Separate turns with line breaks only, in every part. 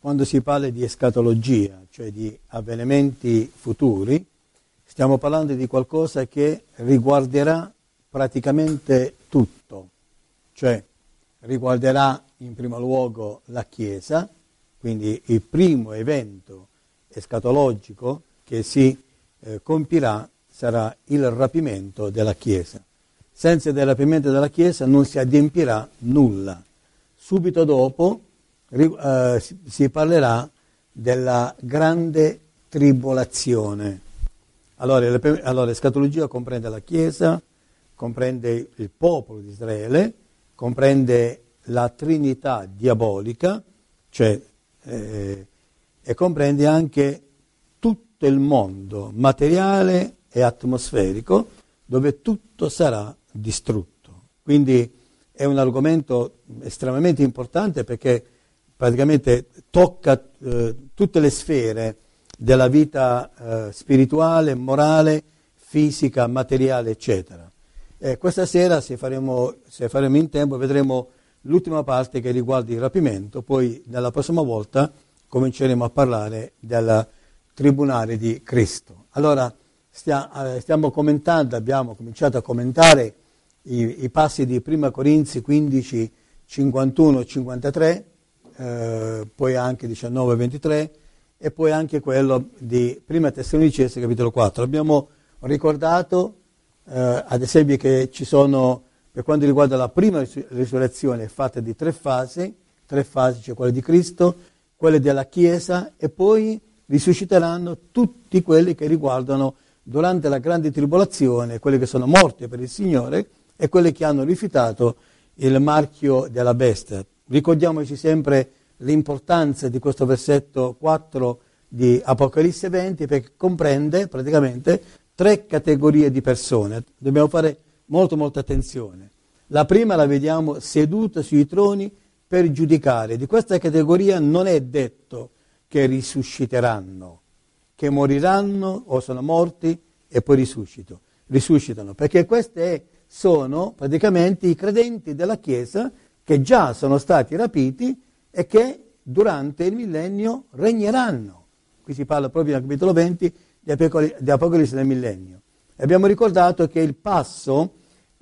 quando si parla di escatologia, cioè di avvenimenti futuri, stiamo parlando di qualcosa che riguarderà praticamente tutto, cioè riguarderà in primo luogo la Chiesa, quindi il primo evento escatologico che si compirà sarà il rapimento della Chiesa. Senza il rapimento della Chiesa non si adempirà nulla. Subito dopo si parlerà della grande tribolazione. Allora, l'escatologia comprende la Chiesa, comprende il popolo di Israele, comprende la Trinità diabolica, cioè, e comprende anche tutto il mondo materiale e atmosferico, dove tutto sarà distrutto. Quindi è un argomento estremamente importante perché praticamente tocca tutte le sfere della vita spirituale, morale, fisica, materiale, eccetera. Questa sera, se faremo in tempo, vedremo l'ultima parte che riguarda il rapimento, poi nella prossima volta cominceremo a parlare del tribunale di Cristo. Allora, stiamo commentando, abbiamo cominciato a commentare i passi di 1 Corinzi 15, 51 e 53, poi anche 19 e 23, e poi anche quello di 1 Tessalonicesi capitolo 4. Abbiamo ricordato ad esempio che ci sono, per quanto riguarda la prima risurrezione, è fatta di tre fasi, cioè quella di Cristo, quelle della Chiesa, e poi risusciteranno tutti quelli che riguardano durante la grande tribolazione, quelli che sono morti per il Signore e quelli che hanno rifiutato il marchio della bestia. Ricordiamoci sempre l'importanza di questo versetto 4 di Apocalisse 20, perché comprende praticamente tre categorie di persone. Dobbiamo fare molta attenzione. La prima la vediamo seduta sui troni per giudicare. Di questa categoria non è detto che risusciteranno, che moriranno o sono morti e poi risuscitano, perché questi sono praticamente i credenti della Chiesa che già sono stati rapiti e che durante il millennio regneranno. Qui si parla proprio nel capitolo 20 di Apocalisse del millennio. E abbiamo ricordato che il passo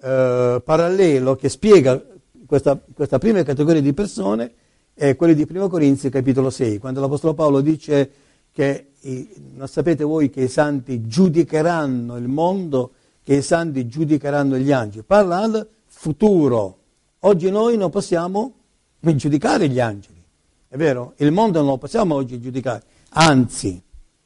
parallelo che spiega questa prima categoria di persone è quello di 1 Corinzi capitolo 6, quando l'Apostolo Paolo dice che non sapete voi che i santi giudicheranno il mondo, che i santi giudicheranno gli angeli. Parla al futuro. Oggi noi non possiamo giudicare gli angeli, è vero? Il mondo non lo possiamo oggi giudicare, anzi,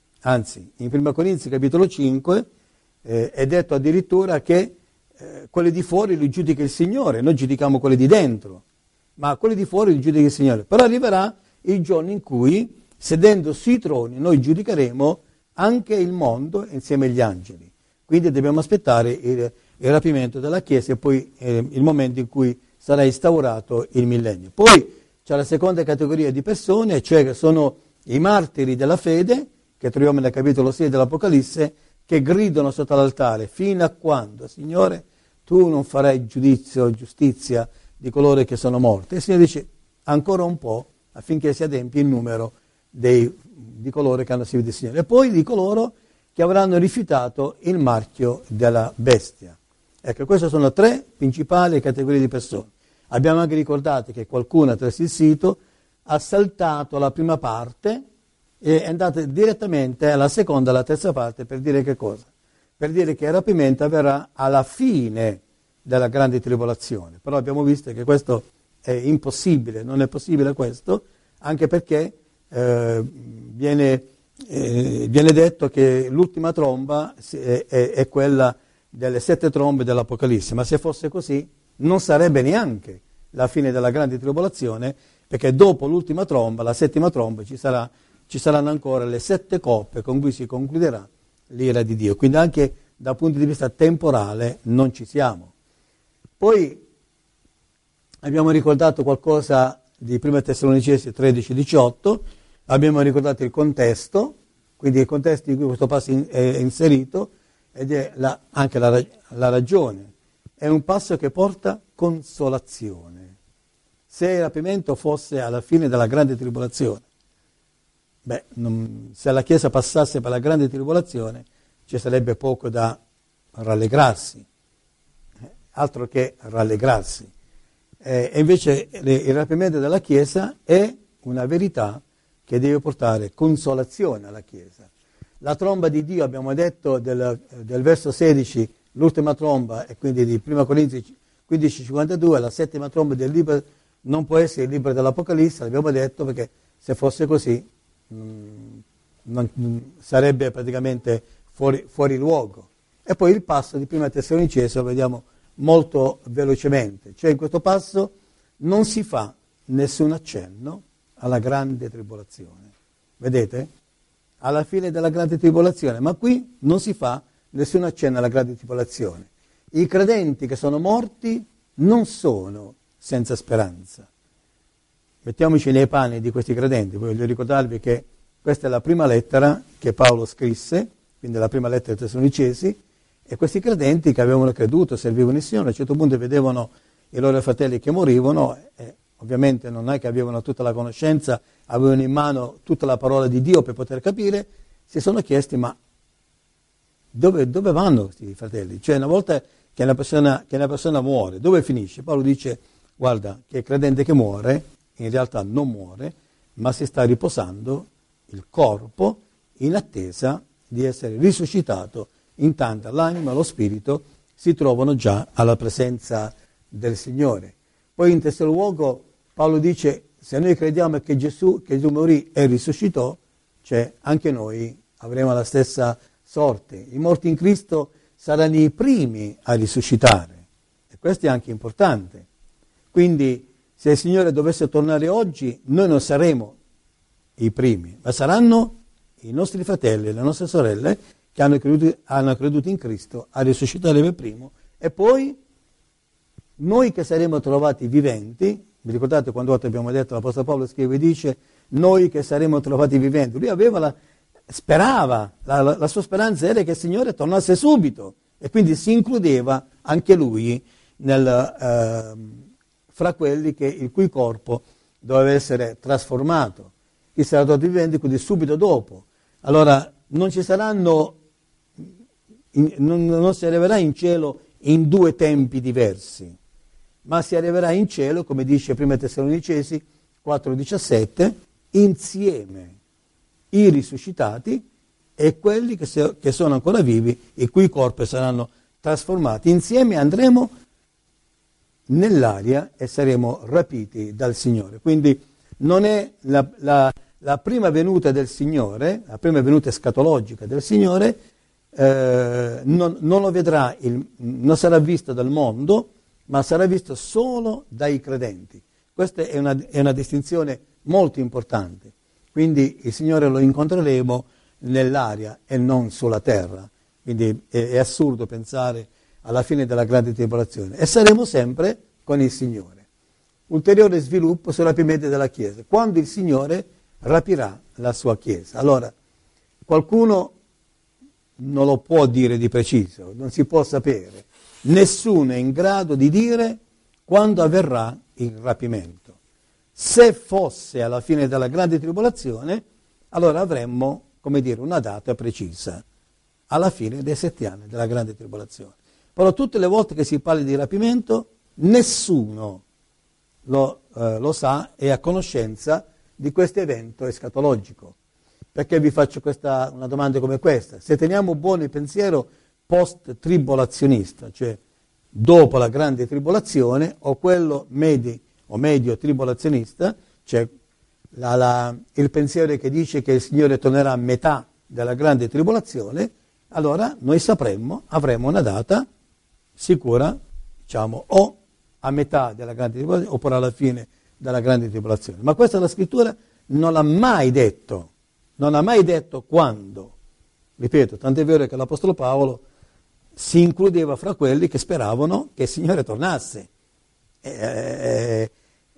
in 1 Corinzi capitolo 5 è detto addirittura che quelli di fuori li giudica il Signore, noi giudichiamo quelli di dentro, ma quelli di fuori li giudica il Signore. Però arriverà il giorno in cui, sedendo sui troni, noi giudicheremo anche il mondo insieme agli angeli. Quindi dobbiamo aspettare il rapimento della Chiesa e poi il momento in cui sarà instaurato il millennio. Poi c'è la seconda categoria di persone, cioè che sono i martiri della fede, che troviamo nel capitolo 6 dell'Apocalisse, che gridano sotto l'altare: fino a quando, Signore, tu non farai giustizia di coloro che sono morti? E il Signore dice: ancora un po', affinché si adempi il numero di coloro che hanno servito il Signore. E poi di coloro che avranno rifiutato il marchio della bestia. Ecco, queste sono tre principali categorie di persone. Abbiamo anche ricordato che qualcuno attraverso il sito ha saltato la prima parte e è andato direttamente alla seconda e alla terza parte per dire che cosa? Per dire che il rapimento avverrà alla fine della grande tribolazione. Però abbiamo visto che questo è impossibile, non è possibile questo, anche perché viene detto che l'ultima tromba è quella delle 7 trombe dell'Apocalisse, ma se fosse così non sarebbe neanche la fine della grande tribolazione, perché dopo l'ultima tromba, la settima tromba, ci saranno ancora le 7 coppe con cui si concluderà l'ira di Dio. Quindi anche dal punto di vista temporale non ci siamo. Poi abbiamo ricordato qualcosa di 1 Tessalonicesi 13-18, abbiamo ricordato il contesto, quindi il contesto in cui questo passo è inserito, ed è anche la ragione. È un passo che porta consolazione. Se il rapimento fosse alla fine della grande tribolazione, se la Chiesa passasse per la grande tribolazione ci sarebbe poco da rallegrarsi, altro che rallegrarsi. E invece il rapimento della Chiesa è una verità che deve portare consolazione alla Chiesa. La tromba di Dio, abbiamo detto del verso 16, l'ultima tromba, e quindi di 1 Corinzi 15,52, la settima tromba del libro non può essere il libro dell'Apocalisse, l'abbiamo detto, perché se fosse così sarebbe praticamente fuori luogo. E poi il passo di Prima Tessalonicesi lo vediamo molto velocemente, cioè in questo passo non si fa nessun accenno alla grande tribolazione, vedete? Alla fine della grande tribolazione, ma qui non si fa nessun accenno alla grande tribolazione. I credenti che sono morti non sono senza speranza. Mettiamoci nei panni di questi credenti. Voglio ricordarvi che questa è la prima lettera che Paolo scrisse, quindi la prima lettera ai Tessalonicesi, e questi credenti che avevano creduto, servivano il Signore, a un certo punto vedevano i loro fratelli che morivano, e ovviamente non è che avevano tutta la conoscenza, avevano in mano tutta la parola di Dio per poter capire, si sono chiesti: ma dove vanno questi fratelli? Cioè, una volta che una persona muore, dove finisce? Paolo dice: guarda, che il credente che muore in realtà non muore, ma si sta riposando il corpo in attesa di essere risuscitato, intanto l'anima e lo spirito si trovano già alla presenza del Signore. Poi in terzo luogo Paolo dice: se noi crediamo che Gesù morì e risuscitò, cioè anche noi avremo la stessa sorte. I morti in Cristo saranno i primi a risuscitare, e questo è anche importante. Quindi se il Signore dovesse tornare oggi, noi non saremo i primi, ma saranno i nostri fratelli e le nostre sorelle che hanno creduto in Cristo a risuscitare per primo, e poi noi che saremo trovati viventi. Vi ricordate quando abbiamo detto, l'Apostolo Paolo scrive e dice: noi che saremo trovati viventi. Lui sperava, la sua speranza era che il Signore tornasse subito, e quindi si includeva anche lui fra quelli il cui corpo doveva essere trasformato. Chi sarà trovato vivente, quindi subito dopo. Allora non si arriverà in cielo in due tempi diversi, ma si arriverà in cielo, come dice 1 Tessalonicesi 4,17, insieme i risuscitati e quelli che sono ancora vivi, i cui corpi saranno trasformati. Insieme andremo nell'aria e saremo rapiti dal Signore. Quindi non è la prima venuta del Signore, la prima venuta escatologica del Signore, non lo vedrà, non sarà visto dal mondo, ma sarà visto solo dai credenti. Questa è una distinzione molto importante. Quindi il Signore lo incontreremo nell'aria e non sulla terra. Quindi è assurdo pensare alla fine della grande tribolazione. E saremo sempre con il Signore. Ulteriore sviluppo sul rapimento della Chiesa. Quando il Signore rapirà la sua Chiesa. Allora, qualcuno non lo può dire di preciso, non si può sapere. Nessuno è in grado di dire quando avverrà il rapimento. Se fosse alla fine della grande tribolazione, allora avremmo, come dire, una data precisa, alla fine dei 7 anni della grande tribolazione. Però tutte le volte che si parla di rapimento, nessuno lo sa e ha conoscenza di questo evento escatologico. Perché vi faccio una domanda come questa? Se teniamo buono il pensiero post-tribolazionista, cioè dopo la grande tribolazione, o quello medio tribolazionista, cioè il pensiero che dice che il Signore tornerà a metà della grande tribolazione, allora noi avremo una data sicura, diciamo, o a metà della grande tribolazione oppure alla fine della grande tribolazione. Ma questa la Scrittura non l'ha mai detto, non ha mai detto quando. Ripeto, tant'è vero che l'Apostolo Paolo si includeva fra quelli che speravano che il Signore tornasse. E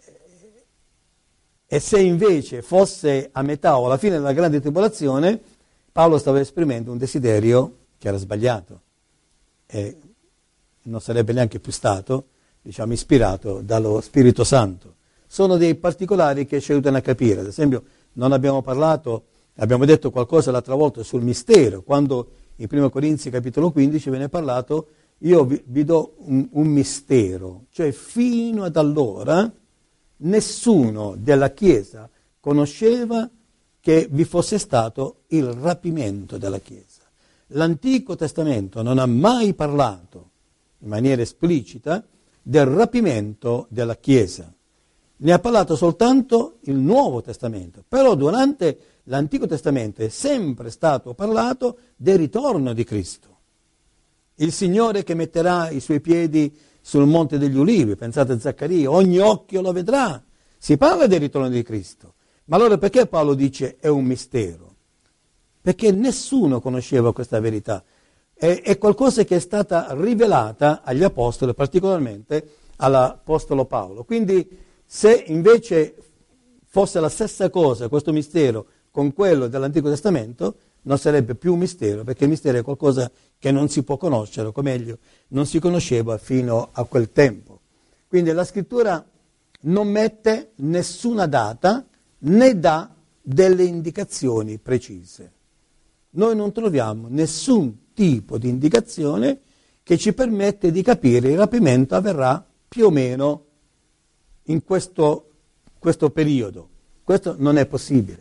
se invece fosse a metà o alla fine della grande tribolazione, Paolo stava esprimendo un desiderio che era sbagliato e non sarebbe neanche più stato, diciamo, ispirato dallo Spirito Santo. Sono dei particolari che ci aiutano a capire. Ad esempio, non abbiamo parlato Abbiamo detto qualcosa l'altra volta sul mistero, quando in 1 Corinzi capitolo 15 viene parlato, io vi do un mistero, cioè fino ad allora nessuno della Chiesa conosceva che vi fosse stato il rapimento della Chiesa. L'Antico Testamento non ha mai parlato in maniera esplicita del rapimento della Chiesa. Ne ha parlato soltanto il Nuovo Testamento, però durante l'Antico Testamento è sempre stato parlato del ritorno di Cristo. Il Signore che metterà i suoi piedi sul Monte degli Ulivi, pensate a Zaccaria, ogni occhio lo vedrà. Si parla del ritorno di Cristo. Ma allora perché Paolo dice è un mistero? Perché nessuno conosceva questa verità. È qualcosa che è stata rivelata agli apostoli, particolarmente all'apostolo Paolo. Quindi se invece fosse la stessa cosa, questo mistero, con quello dell'Antico Testamento, non sarebbe più un mistero, perché il mistero è qualcosa che non si può conoscere, o meglio, non si conosceva fino a quel tempo. Quindi la Scrittura non mette nessuna data, né dà delle indicazioni precise. Noi non troviamo nessun tipo di indicazione che ci permette di capire il rapimento avverrà più o meno in questo periodo. Questo non è possibile.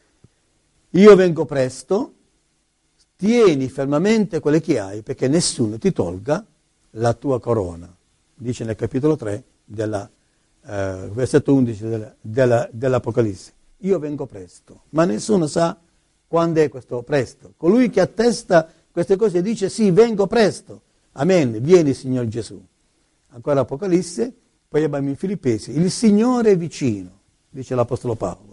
Io vengo presto, tieni fermamente quelle che hai, perché nessuno ti tolga la tua corona, dice nel capitolo 3 versetto 11 dell'Apocalisse. Io vengo presto, ma nessuno sa quando è questo presto. Colui che attesta queste cose dice sì, vengo presto. Amen, vieni Signor Gesù. Ancora Apocalisse, poi abbiamo in Filippesi, il Signore è vicino, dice l'Apostolo Paolo.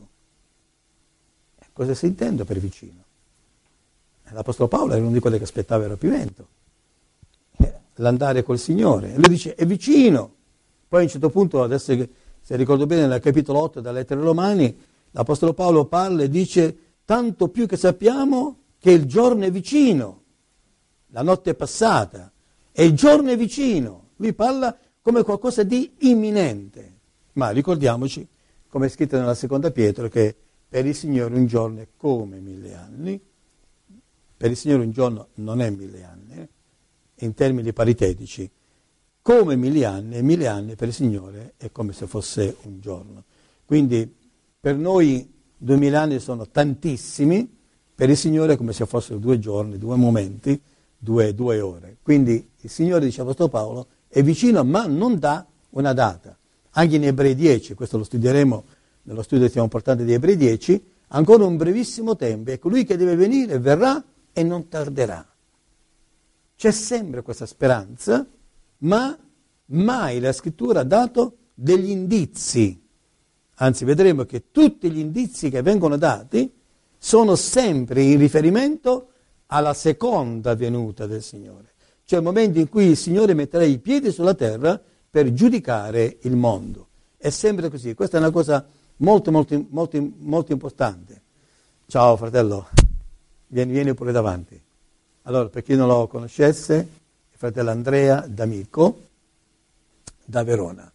Cosa si intende per vicino? L'Apostolo Paolo era uno di quelli che aspettava il rapimento, l'andare col Signore. E lui dice è vicino. Poi a un certo punto, adesso se ricordo bene, nel capitolo 8 della lettera ai Romani, l'Apostolo Paolo parla e dice tanto più che sappiamo che il giorno è vicino, la notte è passata e il giorno è vicino. Lui parla come qualcosa di imminente. Ma ricordiamoci, come è scritto nella seconda Pietro, che per il Signore un giorno è come 1000 anni. Per il Signore un giorno non è 1000 anni, in termini paritetici. Come 1000 anni, e 1000 anni per il Signore è come se fosse un giorno. Quindi per noi 2000 anni sono tantissimi, per il Signore è come se fossero 2 giorni, 2 momenti, 2 ore. Quindi il Signore, dice Apostolo Paolo, è vicino ma non dà una data. Anche in Ebrei 10, questo lo studieremo nello studio che stiamo portando di Ebrei 10, ancora un brevissimo tempo, e colui che deve venire verrà e non tarderà. C'è sempre questa speranza, ma mai la Scrittura ha dato degli indizi. Anzi, vedremo che tutti gli indizi che vengono dati sono sempre in riferimento alla seconda venuta del Signore. Cioè il momento in cui il Signore metterà i piedi sulla terra per giudicare il mondo. È sempre così. Questa è una cosa molto, molto, molto, molto importante. Ciao fratello, vieni pure davanti. Allora, per chi non lo conoscesse, il fratello Andrea D'Amico, da Verona.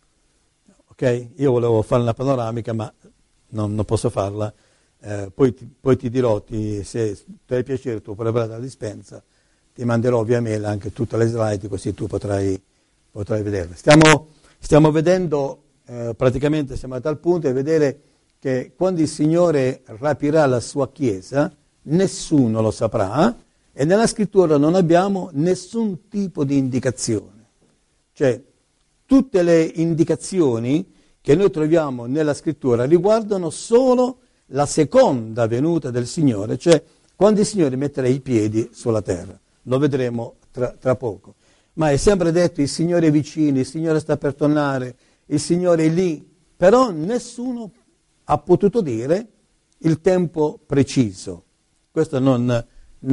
Ok? Io volevo fare una panoramica, ma non posso farla. Poi ti dirò, se ti hai piacere, tu puoi preparare la dispensa, ti manderò via mail anche tutte le slide, così tu potrai vederle. Stiamo vedendo, praticamente siamo arrivati al punto di vedere che quando il Signore rapirà la sua Chiesa, nessuno lo saprà, e nella Scrittura non abbiamo nessun tipo di indicazione. Cioè, tutte le indicazioni che noi troviamo nella Scrittura riguardano solo la seconda venuta del Signore, cioè quando il Signore metterà i piedi sulla terra. Lo vedremo tra poco. Ma è sempre detto il Signore è vicino, il Signore sta per tornare, il Signore è lì, però nessuno ha potuto dire il tempo preciso. Questo non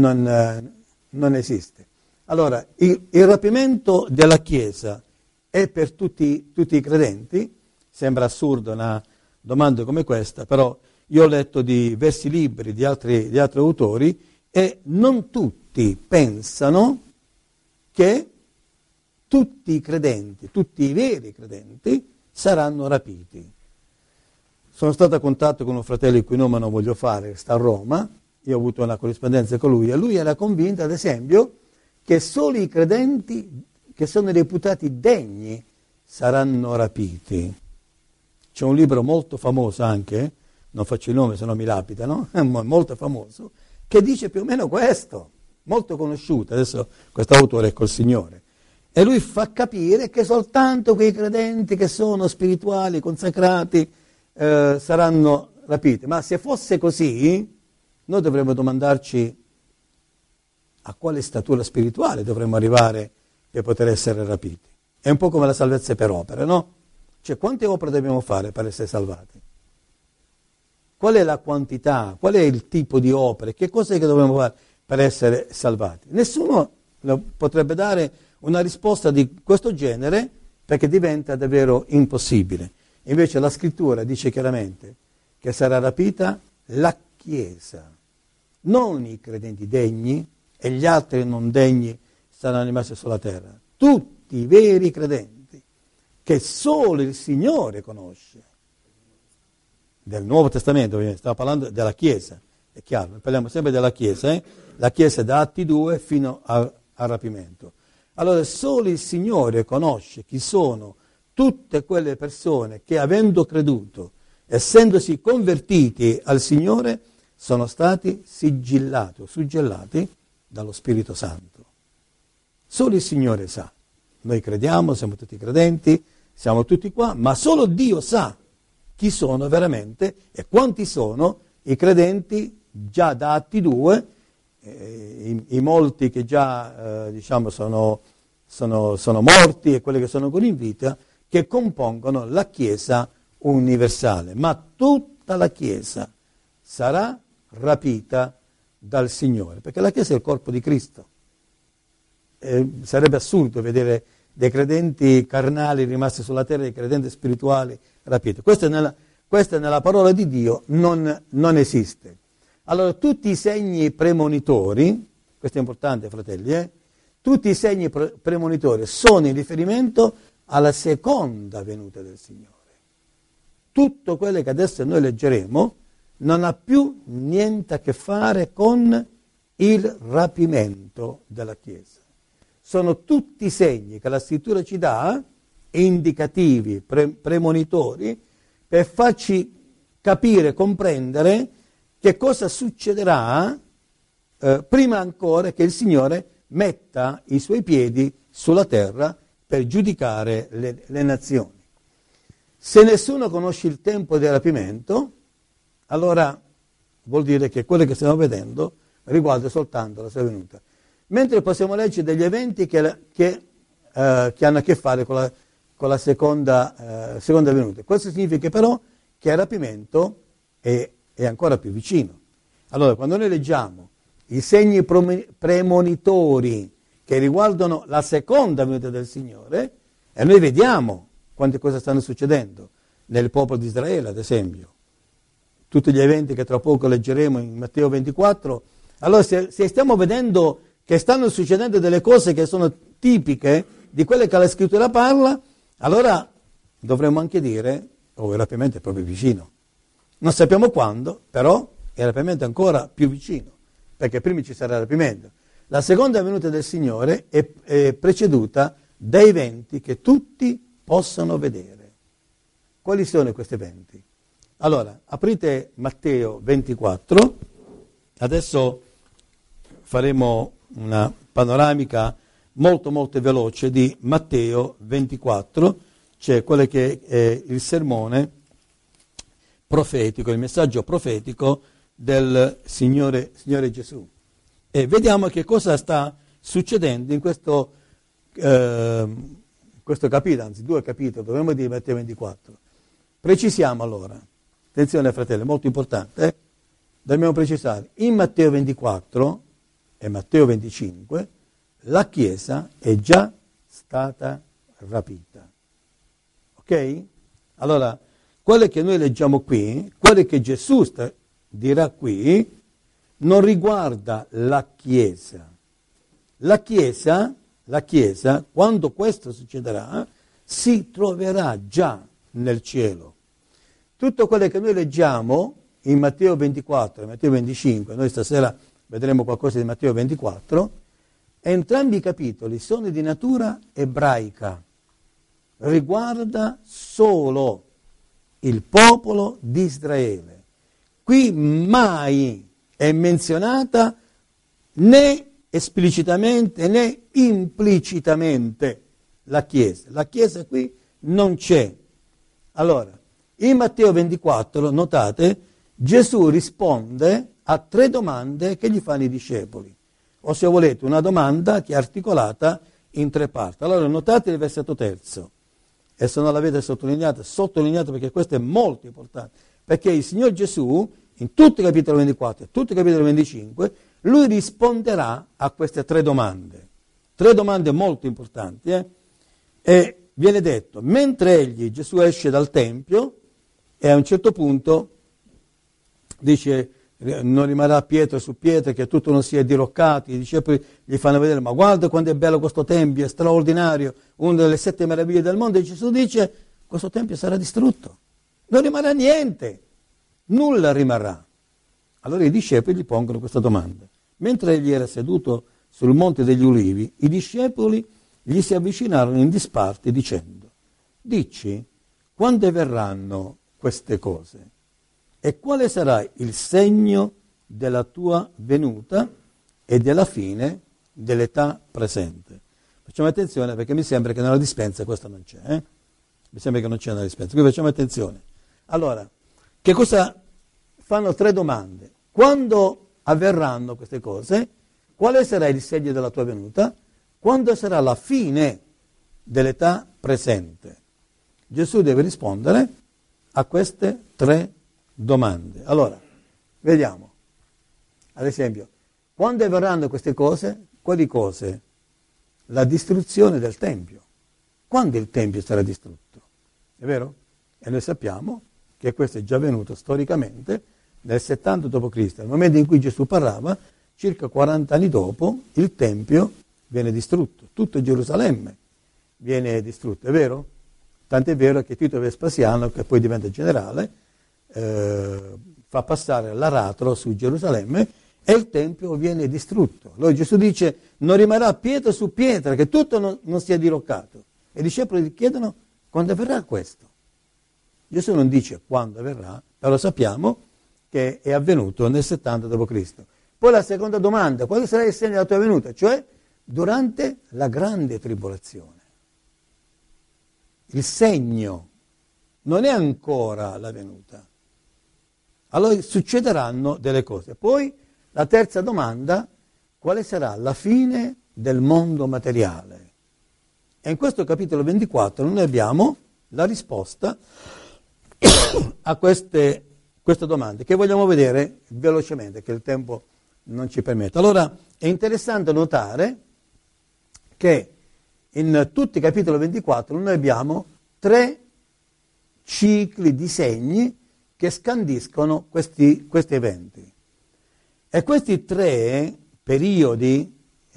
esiste. Allora, il rapimento della Chiesa è per tutti i credenti? Sembra assurdo una domanda come questa, però io ho letto di versi liberi di altri autori e non tutti pensano che tutti i credenti, tutti i veri credenti, saranno rapiti. Sono stato a contatto con un fratello il cui nome non voglio fare, sta a Roma, io ho avuto una corrispondenza con lui e lui era convinto, ad esempio, che solo i credenti che sono reputati degni saranno rapiti. C'è un libro molto famoso anche, non faccio il nome se no mi lapidano, molto famoso, che dice più o meno questo, molto conosciuto, adesso questo autore è col Signore, e lui fa capire che soltanto quei credenti che sono spirituali, consacrati, saranno rapiti. Ma se fosse così, noi dovremmo domandarci a quale statura spirituale dovremmo arrivare per poter essere rapiti. È un po' come la salvezza per opere, no? Cioè, quante opere dobbiamo fare per essere salvati? Qual è la quantità? Qual è il tipo di opere? Che cosa è che dobbiamo fare per essere salvati? Nessuno potrebbe dare una risposta di questo genere perché diventa davvero impossibile. Invece la scrittura dice chiaramente che sarà rapita la Chiesa, non i credenti degni e gli altri non degni saranno rimasti sulla terra. Tutti i veri credenti che solo il Signore conosce. Del Nuovo Testamento, stiamo parlando della Chiesa, è chiaro, parliamo sempre della Chiesa, la Chiesa da Atti 2 fino al rapimento. Allora solo il Signore conosce chi sono tutte quelle persone che avendo creduto, essendosi convertiti al Signore, sono stati sigillati o suggellati dallo Spirito Santo. Solo il Signore sa. Noi crediamo, siamo tutti credenti, siamo tutti qua, ma solo Dio sa chi sono veramente e quanti sono i credenti già da Atti 2, i molti che già sono morti e quelli che sono ancora in vita, che compongono la Chiesa universale. Ma tutta la Chiesa sarà rapita dal Signore, perché la Chiesa è il corpo di Cristo. Sarebbe assurdo vedere dei credenti carnali rimasti sulla terra e dei credenti spirituali rapiti. Questo nella parola di Dio non esiste. Allora tutti i segni premonitori, questo è importante fratelli, tutti i segni premonitori sono in riferimento alla seconda venuta del Signore. Tutto quello che adesso noi leggeremo non ha più niente a che fare con il rapimento della Chiesa. Sono tutti segni che la Scrittura ci dà, indicativi, premonitori, per farci capire, comprendere che cosa succederà prima ancora che il Signore metta i suoi piedi sulla terra per giudicare le nazioni. Se nessuno conosce il tempo del rapimento, allora vuol dire che quello che stiamo vedendo riguarda soltanto la sua venuta. Mentre possiamo leggere degli eventi che hanno a che fare con la seconda venuta. Questo significa però che il rapimento è ancora più vicino. Allora, quando noi leggiamo i segni premonitori che riguardano la seconda venuta del Signore, e noi vediamo quante cose stanno succedendo nel popolo di Israele, ad esempio. Tutti gli eventi che tra poco leggeremo in Matteo 24. Allora, se stiamo vedendo che stanno succedendo delle cose che sono tipiche di quelle che la Scrittura parla, allora dovremmo anche dire, il rapimento è proprio vicino. Non sappiamo quando, però il rapimento è ancora più vicino, perché prima ci sarà il rapimento. La seconda venuta del Signore è preceduta da eventi che tutti possono vedere. Quali sono questi eventi? Allora, aprite Matteo 24, adesso faremo una panoramica molto molto veloce di Matteo 24, cioè quello che è il sermone profetico, il messaggio profetico del Signore Gesù. E vediamo che cosa sta succedendo in questo capitolo, anzi 2 capitoli, dovremmo dire Matteo 24. Precisiamo allora, attenzione fratelli, molto importante, dobbiamo precisare, in Matteo 24 e Matteo 25 la Chiesa è già stata rapita. Ok? Allora, quello che noi leggiamo qui, quello che Gesù dirà qui, non riguarda la Chiesa. La Chiesa, quando questo succederà, si troverà già nel cielo. tutto quello che noi leggiamo in Matteo 24 e Matteo 25, noi stasera vedremo qualcosa di Matteo 24, entrambi i capitoli sono di natura ebraica, riguarda solo il popolo di Israele. Qui mai è menzionata né esplicitamente né implicitamente la Chiesa. La Chiesa qui non c'è. Allora, in Matteo 24, notate, Gesù risponde a 3 domande che gli fanno i discepoli. O se volete, una domanda che è articolata in 3 parti. Allora, notate il versetto 3. E se non l'avete sottolineato perché questo è molto importante. Perché il Signor Gesù, in tutto il capitolo 24 e tutto il capitolo 25, Lui risponderà a queste 3 domande. 3 domande molto importanti. E viene detto, mentre egli, Gesù, esce dal Tempio, e a un certo punto dice, non rimarrà pietra su pietra, che tutto non sia diroccato, i discepoli gli fanno vedere, ma guarda quanto è bello questo Tempio, è straordinario, una delle 7 meraviglie del mondo, e Gesù dice, questo Tempio sarà distrutto, non rimarrà niente, nulla rimarrà. Allora i discepoli gli pongono questa domanda. Mentre egli era seduto sul Monte degli Ulivi, i discepoli gli si avvicinarono in disparte dicendo, dici, quando verranno queste cose? E quale sarà il segno della tua venuta e della fine dell'età presente? Facciamo attenzione perché mi sembra che nella dispensa questo non c'è. Mi sembra che non c'è nella dispensa, quindi facciamo attenzione. Allora, che cosa fanno 3 domande? Quando avverranno queste cose? Quale sarà il segno della tua venuta? Quando sarà la fine dell'età presente? Gesù deve rispondere a queste 3 domande. Allora, vediamo. Ad esempio, quando avverranno queste cose? Quali cose? La distruzione del Tempio. Quando il Tempio sarà distrutto? È vero? E noi sappiamo che questo è già avvenuto storicamente nel 70 d.C., nel momento in cui Gesù parlava, circa 40 anni dopo, il Tempio viene distrutto, tutto Gerusalemme viene distrutto, è vero? Tant'è vero che Tito Vespasiano, che poi diventa generale, fa passare l'aratro su Gerusalemme e il Tempio viene distrutto. Allora Gesù dice, non rimarrà pietra su pietra, che tutto non sia diroccato. E i discepoli gli chiedono, quando avverrà questo? Gesù non dice quando avverrà, però sappiamo che è avvenuto nel 70 d.C. Poi la seconda domanda, quale sarà il segno della tua venuta? Cioè, durante la grande tribolazione. Il segno non è ancora la venuta. Allora succederanno delle cose. Poi la terza domanda, quale sarà la fine del mondo materiale? E in questo capitolo 24 noi abbiamo la risposta a queste domande, che vogliamo vedere velocemente, che il tempo non ci permette. Allora è interessante notare che in tutti i capitoli 24 noi abbiamo 3 cicli di segni che scandiscono questi eventi. E questi 3 periodi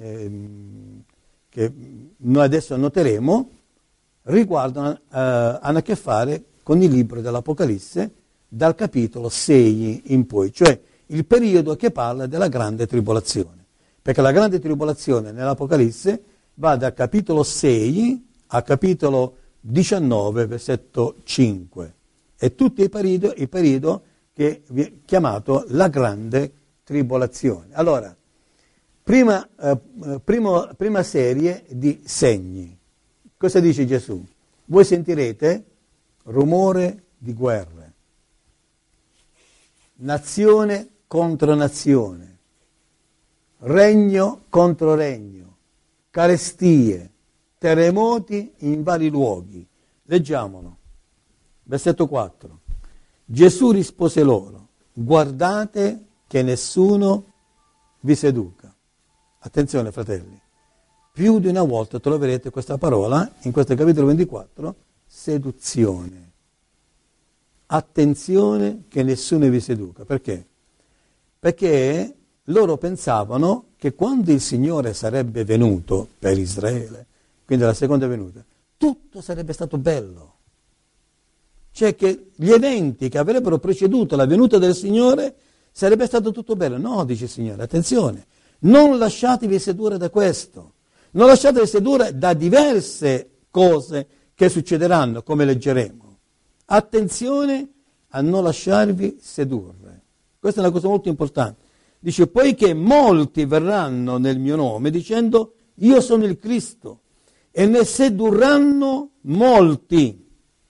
che noi adesso noteremo hanno a che fare con il libro dell'Apocalisse dal capitolo 6 in poi, cioè il periodo che parla della grande tribolazione. Perché la grande tribolazione nell'Apocalisse va dal capitolo 6 al capitolo 19, versetto 5. È tutto il periodo che è chiamato la grande tribolazione. Allora, prima serie di segni. Cosa dice Gesù? Voi sentirete rumore di guerre, nazione contro nazione, regno contro regno, carestie, terremoti in vari luoghi. Leggiamolo. Versetto 4. Gesù rispose loro, guardate che nessuno vi seduca. Attenzione fratelli, più di una volta troverete questa parola in questo capitolo 24, seduzione. Attenzione che nessuno vi seduca. Perché? Perché loro pensavano che quando il Signore sarebbe venuto per Israele, quindi la seconda venuta, tutto sarebbe stato bello. cioè che gli eventi che avrebbero preceduto la venuta del Signore sarebbe stato tutto bello. No, dice il Signore, attenzione, non lasciatevi sedurre da questo, non lasciatevi sedurre da diverse cose che succederanno, come leggeremo. Attenzione a non lasciarvi sedurre. Questa è una cosa molto importante. Dice, poiché molti verranno nel mio nome dicendo io sono il Cristo e ne sedurranno molti.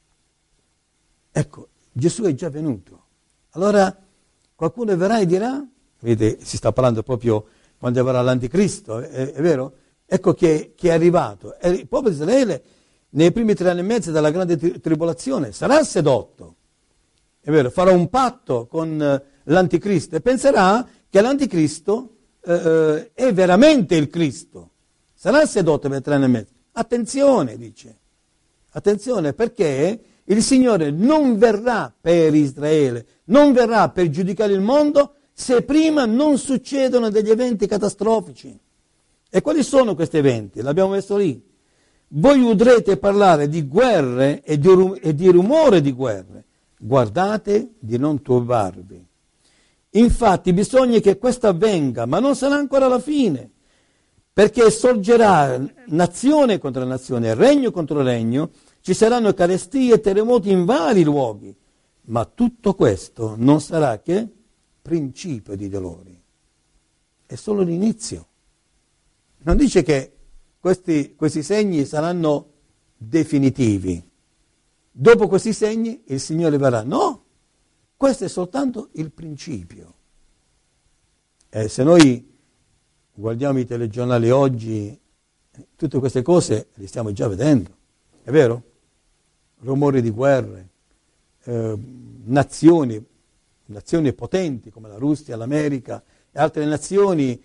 Ecco, Gesù è già venuto. Allora qualcuno verrà e dirà, vedete, si sta parlando proprio quando verrà l'anticristo, è vero? Ecco che è arrivato. E il popolo di Israele nei primi 3 anni e mezzo della grande tribolazione sarà sedotto, è vero, farà un patto con l'anticristo e penserà che l'anticristo è veramente il Cristo, sarà sedotto per 3 anni e mezzo. Attenzione, dice, attenzione, perché il Signore non verrà per Israele, non verrà per giudicare il mondo se prima non succedono degli eventi catastrofici. E quali sono questi eventi? L'abbiamo messo lì. Voi udrete parlare di guerre e di rumore di guerre. Guardate di non turbarvi. Infatti bisogna che questo avvenga, ma non sarà ancora la fine, perché sorgerà nazione contro nazione, regno contro regno, ci saranno carestie e terremoti in vari luoghi, ma tutto questo non sarà che principio di dolori. È solo l'inizio. Non dice che questi segni saranno definitivi. Dopo questi segni il Signore verrà. No, questo è soltanto il principio. Se noi guardiamo i telegiornali oggi, tutte queste cose le stiamo già vedendo, è vero? Rumori di guerre, nazioni potenti come la Russia, l'America e altre nazioni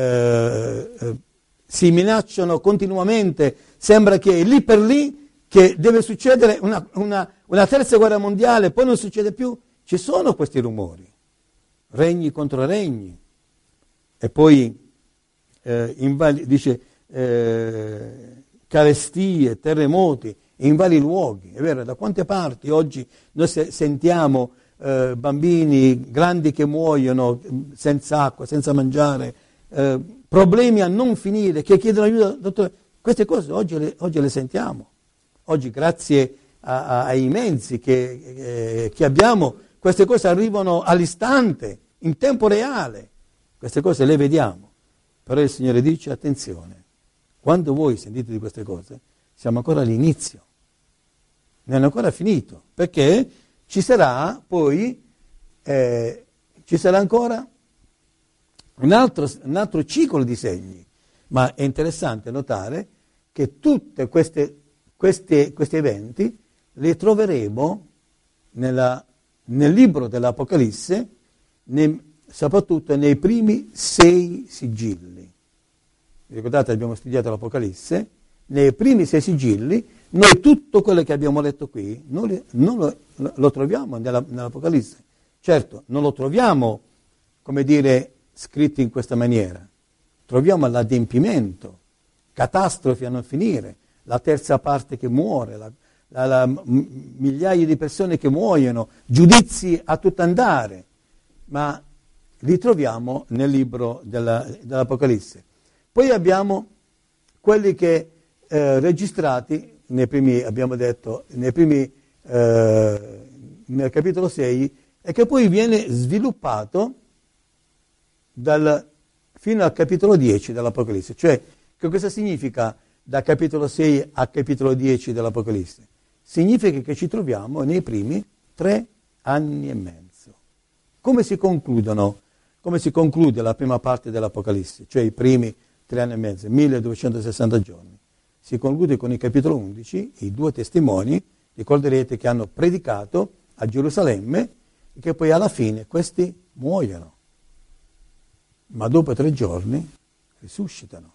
si minacciano continuamente, sembra che lì per lì che deve succedere una terza guerra mondiale, poi non succede più. Ci sono questi rumori, regni contro regni, e poi dice carestie, terremoti in vari luoghi, è vero, da quante parti oggi noi sentiamo bambini grandi che muoiono senza acqua, senza mangiare, problemi a non finire, che chiedono aiuto, dottore. Queste cose oggi le sentiamo. Oggi, grazie ai mezzi che abbiamo, queste cose arrivano all'istante, in tempo reale. Queste cose le vediamo. Però il Signore dice, attenzione, quando voi sentite di queste cose, siamo ancora all'inizio. Non è ancora finito, perché ci sarà poi, ci sarà ancora un altro ciclo di segni. Ma è interessante notare che tutti questi eventi li troveremo nel libro dell'Apocalisse, soprattutto nei primi 6 sigilli. Ricordate, abbiamo studiato l'Apocalisse, nei primi 6 sigilli, noi tutto quello che abbiamo letto qui non lo troviamo nell'Apocalisse. Certo, non lo troviamo, come dire, scritto in questa maniera. Troviamo l'adempimento, catastrofi a non finire, la terza parte che muore, migliaia di persone che muoiono, giudizi a tutto andare, ma li troviamo nel libro dell'Apocalisse. Poi abbiamo quelli che registrati nei primi, abbiamo detto, nel capitolo 6, e che poi viene sviluppato fino al capitolo 10 dell'Apocalisse. Cioè, che cosa significa da capitolo 6 a capitolo 10 dell'Apocalisse? Significa che ci troviamo nei primi 3 anni e mezzo. Come si conclude la prima parte dell'Apocalisse, cioè i primi 3 anni e mezzo, 1260 giorni? Si conclude con il capitolo 11, i 2 testimoni, ricorderete, che hanno predicato a Gerusalemme e che poi alla fine questi muoiono. Ma dopo 3 giorni risuscitano.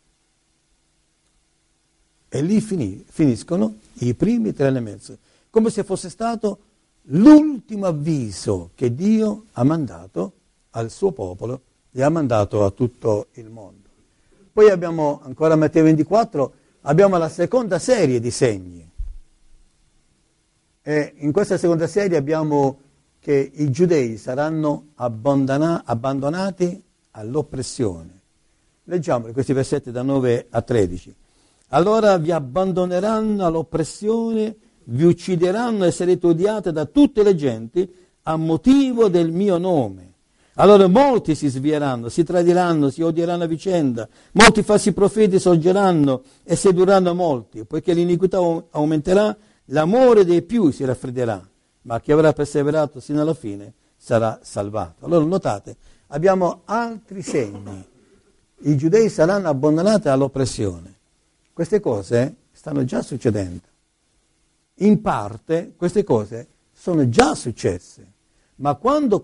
E lì finiscono i primi 3 anni e mezzo, come se fosse stato l'ultimo avviso che Dio ha mandato al suo popolo e ha mandato a tutto il mondo. Poi abbiamo ancora Matteo 24, abbiamo la seconda serie di segni. E in questa seconda serie abbiamo che i giudei saranno abbandonati all'oppressione. Leggiamo questi versetti da 9 a 13. Allora vi abbandoneranno all'oppressione, vi uccideranno e sarete odiate da tutte le genti a motivo del mio nome. Allora molti si svieranno, si tradiranno, si odieranno a vicenda, molti falsi profeti sorgeranno e sedurranno molti, poiché l'iniquità aumenterà, l'amore dei più si raffredderà, ma chi avrà perseverato sino alla fine sarà salvato. Allora notate, abbiamo altri segni. I giudei saranno abbandonati all'oppressione. Queste cose stanno già succedendo. In parte queste cose sono già successe. Ma quando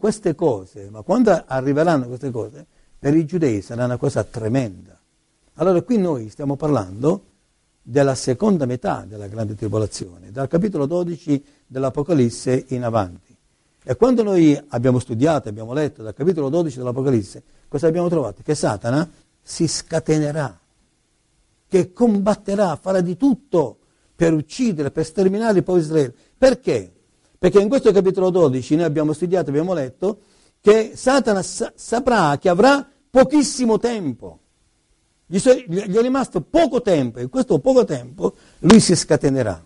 arriveranno queste cose, per i giudei sarà una cosa tremenda. Allora qui noi stiamo parlando della seconda metà della grande tribolazione, dal capitolo 12 dell'Apocalisse in avanti. E quando noi abbiamo studiato, abbiamo letto dal capitolo 12 dell'Apocalisse, cosa abbiamo trovato? Che Satana si scatenerà, che combatterà, farà di tutto per uccidere, per sterminare il popolo di Israele. Perché? Perché in questo capitolo 12 noi abbiamo studiato, abbiamo letto che Satana saprà che avrà pochissimo tempo. Gli è rimasto poco tempo e in questo poco tempo lui si scatenerà.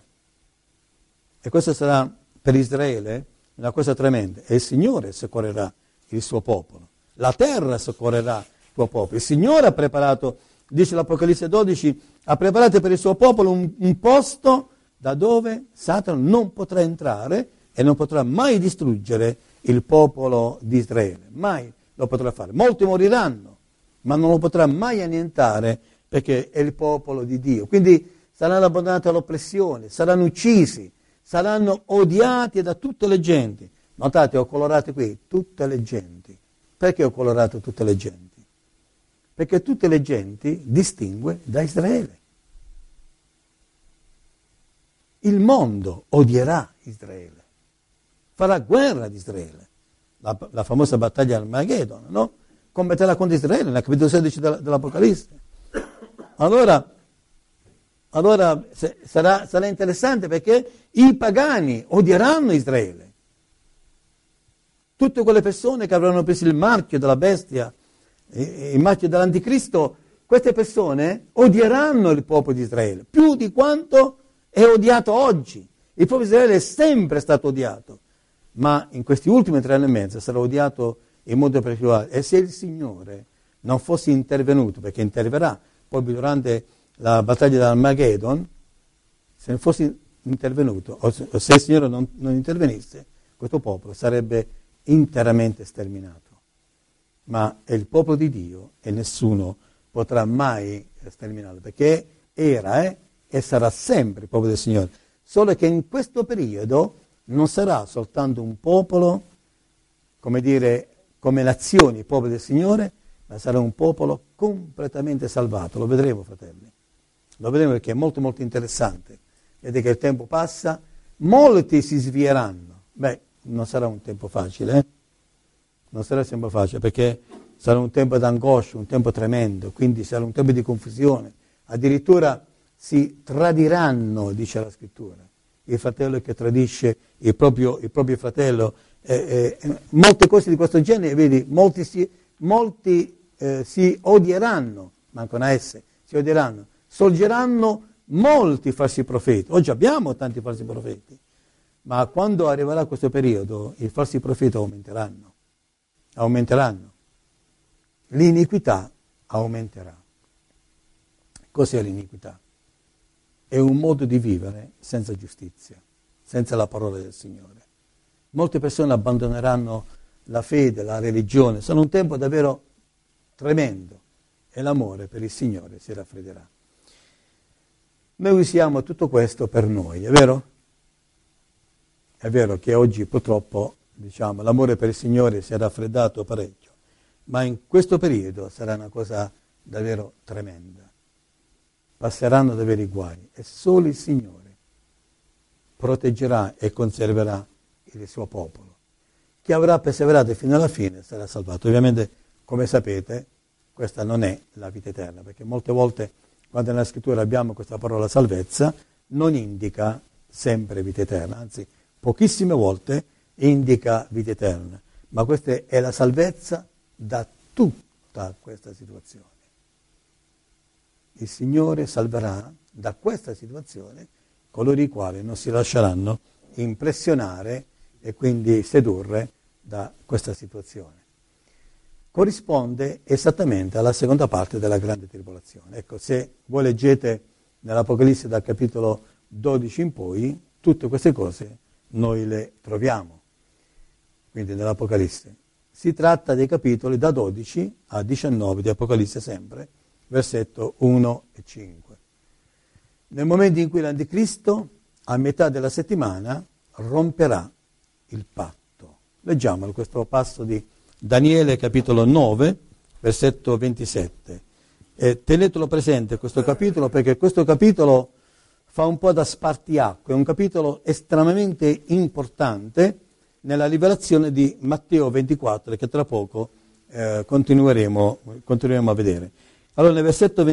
E questo sarà per Israele una cosa tremenda. E il Signore soccorrerà il suo popolo. La terra soccorrerà il suo popolo. Il Signore ha preparato, dice l'Apocalisse 12, ha preparato per il suo popolo un posto da dove Satana non potrà entrare e non potrà mai distruggere il popolo di Israele. Mai lo potrà fare. Molti moriranno, ma non lo potrà mai annientare perché è il popolo di Dio. Quindi saranno abbandonati all'oppressione, saranno uccisi, saranno odiati da tutte le genti. Notate, ho colorato qui tutte le genti. Perché ho colorato tutte le genti? Perché tutte le genti distingue da Israele. Il mondo odierà Israele, farà guerra ad Israele. La famosa battaglia di Armageddon, no? Combatterà contro Israele nel capitolo 16 dell'Apocalisse. Allora sarà interessante perché i pagani odieranno Israele. Tutte quelle persone che avranno preso il marchio della bestia, il marchio dell'anticristo, queste persone odieranno il popolo di Israele, più di quanto è odiato oggi. Il popolo di Israele è sempre stato odiato, ma in questi ultimi 3 anni e mezzo sarà odiato in modo particolare. E se il Signore non fosse intervenuto, perché interverrà poi durante la battaglia di Armageddon, se non fosse intervenuto, o se il Signore non intervenisse, questo popolo sarebbe interamente sterminato. Ma è il popolo di Dio e nessuno potrà mai sterminarlo, perché era e sarà sempre il popolo del Signore. Solo che in questo periodo non sarà soltanto un popolo, come dire, come nazioni, il popolo del Signore, ma sarà un popolo completamente salvato. Lo vedremo, fratelli. Lo vedremo perché è molto molto interessante. Vedete che il tempo passa, molti si svieranno. Non sarà un tempo facile, Non sarà un tempo facile, perché sarà un tempo d'angoscia, un tempo tremendo, quindi sarà un tempo di confusione. Addirittura si tradiranno, dice la Scrittura. Il fratello che tradisce il proprio fratello, molte cose di questo genere, vedi, molti si odieranno, mancano a esse, si odieranno, sorgeranno molti falsi profeti. Oggi abbiamo tanti falsi profeti, ma quando arriverà questo periodo i falsi profeti aumenteranno, l'iniquità aumenterà. Cos'è l'iniquità? È un modo di vivere senza giustizia, senza la parola del Signore. Molte persone abbandoneranno la fede, la religione. Sarà un tempo davvero tremendo e l'amore per il Signore si raffredderà. Noi usiamo tutto questo per noi, è vero? È vero che oggi purtroppo, l'amore per il Signore si è raffreddato parecchio, ma in questo periodo sarà una cosa davvero tremenda. Passeranno davvero i guai e solo il Signore proteggerà e conserverà il suo popolo. Chi avrà perseverato fino alla fine sarà salvato. Ovviamente, come sapete, questa non è la vita eterna, perché molte volte quando nella Scrittura abbiamo questa parola salvezza non indica sempre vita eterna, anzi pochissime volte indica vita eterna, ma questa è la salvezza da tutta questa situazione. Il Signore salverà da questa situazione coloro i quali non si lasceranno impressionare e quindi sedurre da questa situazione. Corrisponde esattamente alla seconda parte della grande tribolazione. Ecco, se voi leggete nell'Apocalisse dal capitolo 12 in poi, tutte queste cose noi le troviamo. Quindi nell'Apocalisse. Si tratta dei capitoli da 12 a 19 di Apocalisse sempre, versetto 1 e 5. Nel momento in cui l'Anticristo, a metà della settimana, romperà il patto. Leggiamolo, questo passo di Daniele, capitolo 9, versetto 27. E tenetelo presente questo capitolo, perché questo capitolo fa un po' da spartiacque, è un capitolo estremamente importante nella rivelazione di Matteo 24, che tra poco continueremo a vedere. Allora nel versetto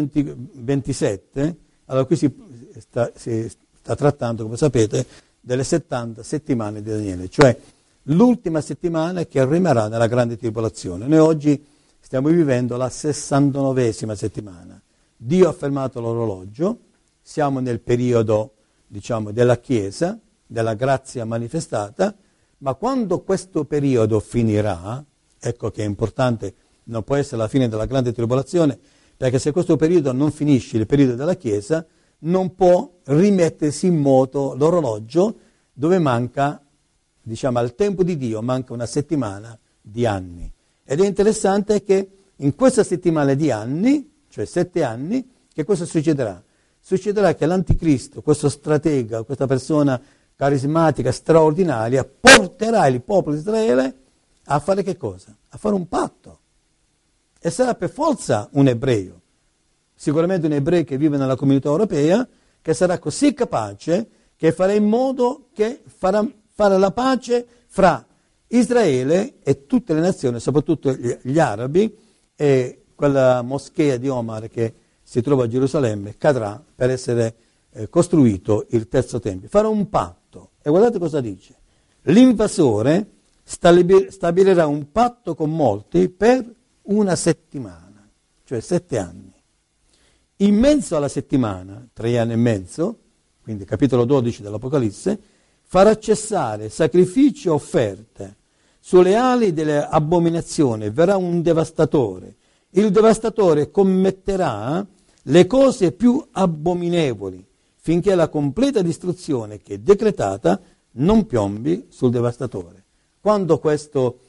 27, allora qui si sta trattando, come sapete, delle 70 settimane di Daniele, cioè l'ultima settimana che rimarrà nella grande tribolazione. Noi oggi stiamo vivendo la 69esima settimana. Dio ha fermato l'orologio, siamo nel periodo, diciamo, della Chiesa, della grazia manifestata, ma quando questo periodo finirà, ecco che è importante, non può essere la fine della grande tribolazione, perché se questo periodo non finisce, il periodo della Chiesa, non può rimettersi in moto l'orologio dove manca, diciamo, al tempo di Dio manca una settimana di anni. Ed è interessante che in questa settimana di anni, cioè 7 anni, che cosa succederà? Succederà che l'Anticristo, questo stratega, questa persona carismatica, straordinaria, porterà il popolo di Israele a fare che cosa? A fare un patto. E sarà per forza un ebreo, sicuramente un ebreo che vive nella comunità europea, che sarà così capace che farà in modo che farà la pace fra Israele e tutte le nazioni, soprattutto gli arabi, e quella moschea di Omar che si trova a Gerusalemme cadrà per essere costruito il terzo tempio. Farà un patto. E guardate cosa dice. L'invasore stabilirà un patto con molti per una settimana, cioè 7 anni. In mezzo alla settimana, 3 anni e mezzo, quindi capitolo 12 dell'Apocalisse, farà cessare sacrifici e offerte. Sulle ali delle abominazioni verrà un devastatore. Il devastatore commetterà le cose più abominevoli, finché la completa distruzione che è decretata non piombi sul devastatore. Quando questo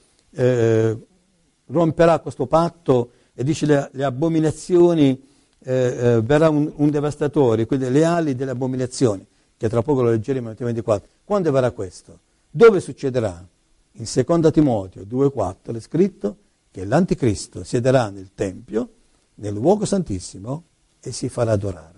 romperà questo patto e dice le abominazioni, verrà un devastatore, quindi le ali delle abominazioni, che tra poco lo leggeremo in Matteo 24. Quando verrà questo? Dove succederà? In 2 Timoteo 2,4 è scritto che l'Anticristo siederà nel Tempio, nel luogo santissimo, e si farà adorare.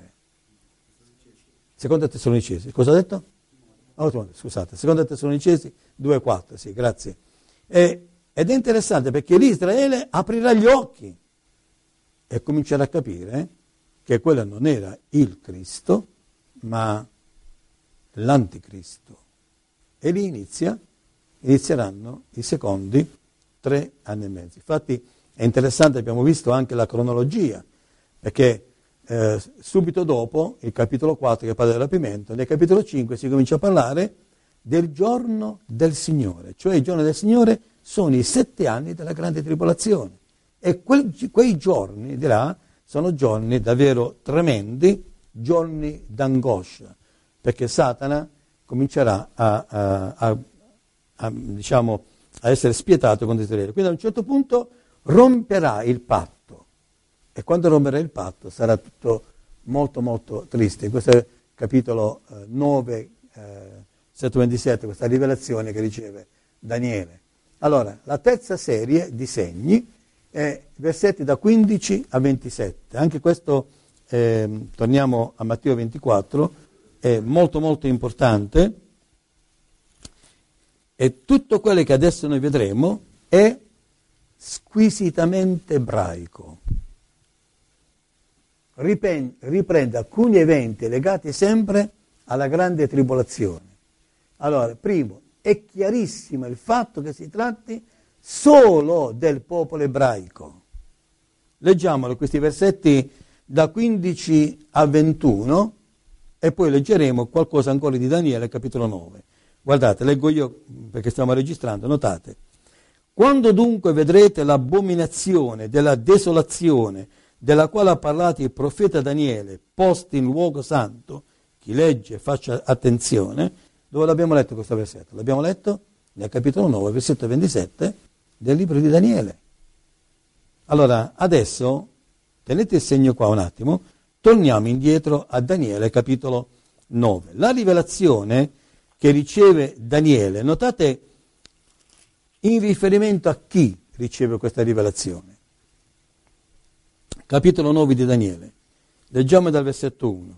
2 Tessalonicesi, cosa ha detto? Oh, scusate, 2 Tessalonicesi 2,4, sì, grazie. Ed è interessante perché lì Israele aprirà gli occhi e comincerà a capire che quello non era il Cristo, ma l'Anticristo. E lì inizieranno i secondi 3 anni e mezzo. Infatti è interessante, abbiamo visto anche la cronologia, perché subito dopo il capitolo 4 che parla del rapimento, nel capitolo 5 si comincia a parlare del giorno del Signore, cioè il giorno del Signore sono i 7 anni della grande tribolazione e quei giorni, dirà, sono giorni davvero tremendi, giorni d'angoscia, perché Satana comincerà a essere spietato contro Israele. Quindi a un certo punto romperà il patto. E quando romperà il patto sarà tutto molto molto triste. In questo capitolo 9, 7-27, questa rivelazione che riceve Daniele. Allora, la terza serie di segni è versetti da 15 a 27. Anche questo, torniamo a Matteo 24, è molto molto importante. E tutto quello che adesso noi vedremo è squisitamente ebraico. Riprende alcuni eventi legati sempre alla grande tribolazione. Allora, primo, è chiarissimo il fatto che si tratti solo del popolo ebraico. Leggiamolo questi versetti da 15 a 21 e poi leggeremo qualcosa ancora di Daniele, capitolo 9. Guardate, leggo io perché stiamo registrando, notate. Quando dunque vedrete l'abominazione della desolazione della quale ha parlato il profeta Daniele, posti in luogo santo, chi legge faccia attenzione, dove l'abbiamo letto questo versetto? L'abbiamo letto nel capitolo 9, versetto 27 del libro di Daniele. Allora, adesso, tenete il segno qua un attimo, torniamo indietro a Daniele, capitolo 9. La rivelazione che riceve Daniele, notate in riferimento a chi riceve questa rivelazione. Capitolo 9 di Daniele, leggiamo dal versetto 1.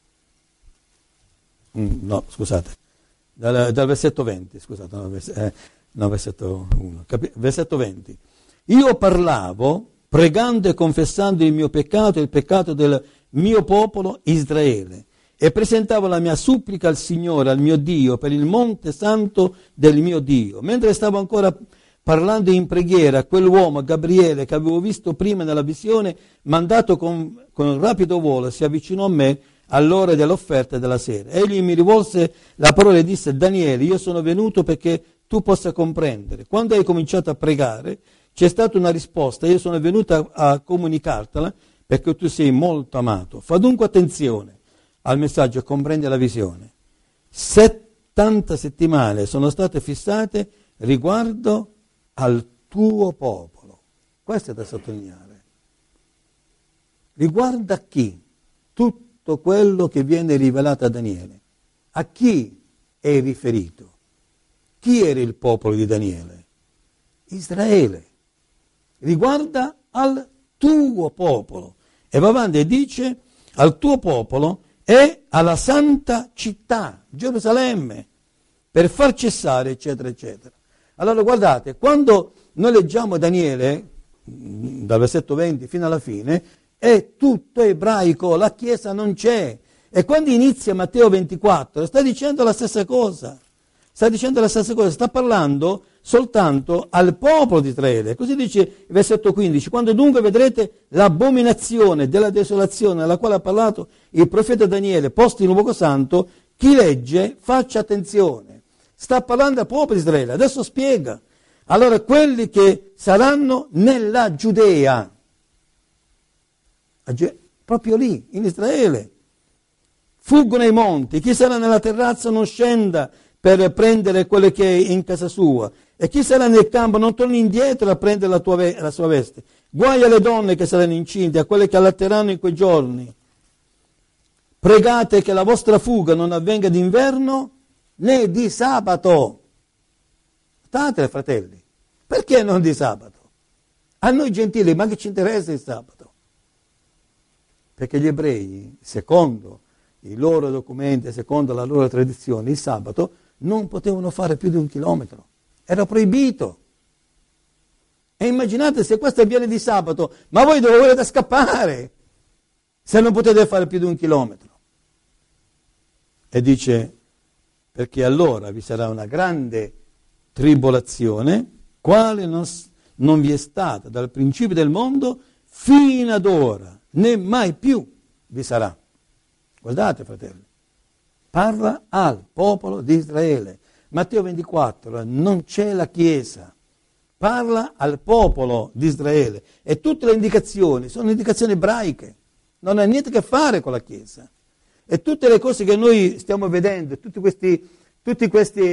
No, scusate, dal versetto 20, scusate, versetto 1, versetto 20. Io parlavo pregando e confessando il mio peccato e il peccato del mio popolo Israele e presentavo la mia supplica al Signore, al mio Dio, per il monte santo del mio Dio. Mentre stavo ancora parlando in preghiera, quell'uomo, Gabriele, che avevo visto prima nella visione, mandato con rapido volo, si avvicinò a me all'ora dell'offerta della sera. Egli mi rivolse la parola e disse: Daniele, io sono venuto perché tu possa comprendere. Quando hai cominciato a pregare, c'è stata una risposta, io sono venuto a comunicartela perché tu sei molto amato. Fa dunque attenzione al messaggio e comprendi la visione. 70 settimane sono state fissate riguardo al tuo popolo. Questo è da sottolineare. Riguarda chi? Tutto quello che viene rivelato a Daniele. A chi è riferito? Chi era il popolo di Daniele? Israele. Riguarda al tuo popolo. E va avanti e dice al tuo popolo e alla santa città, Gerusalemme, per far cessare, eccetera, eccetera. Allora guardate, quando noi leggiamo Daniele, dal versetto 20 fino alla fine, è tutto ebraico, la Chiesa non c'è. E quando inizia Matteo 24, sta dicendo la stessa cosa. Sta parlando soltanto al popolo di Israele. Così dice il versetto 15, quando dunque vedrete l'abominazione della desolazione alla quale ha parlato il profeta Daniele, posto in luogo santo, chi legge faccia attenzione. Sta parlando al popolo di Israele, adesso spiega. Allora quelli che saranno nella Giudea, proprio lì, in Israele, fuggono ai monti, chi sarà nella terrazza non scenda per prendere quello che è in casa sua, e chi sarà nel campo non torni indietro a prendere la sua veste. Guai alle donne che saranno incinte, a quelle che allatteranno in quei giorni. Pregate che la vostra fuga non avvenga d'inverno né di sabato. State, fratelli, perché non di sabato? A noi gentili, ma che ci interessa il sabato? Perché gli ebrei, secondo i loro documenti, secondo la loro tradizione, il sabato non potevano fare più di 1 chilometro. Era proibito. E immaginate se questo avviene di sabato, ma voi dove volete scappare? Se non potete fare più di 1 chilometro. E dice, perché allora vi sarà una grande tribolazione, quale non vi è stata dal principio del mondo fino ad ora, né mai più vi sarà. Guardate, fratelli, parla al popolo di Israele. Matteo 24, non c'è la Chiesa, parla al popolo di Israele e tutte le indicazioni sono indicazioni ebraiche, non ha niente a che fare con la Chiesa. E tutte le cose che noi stiamo vedendo, queste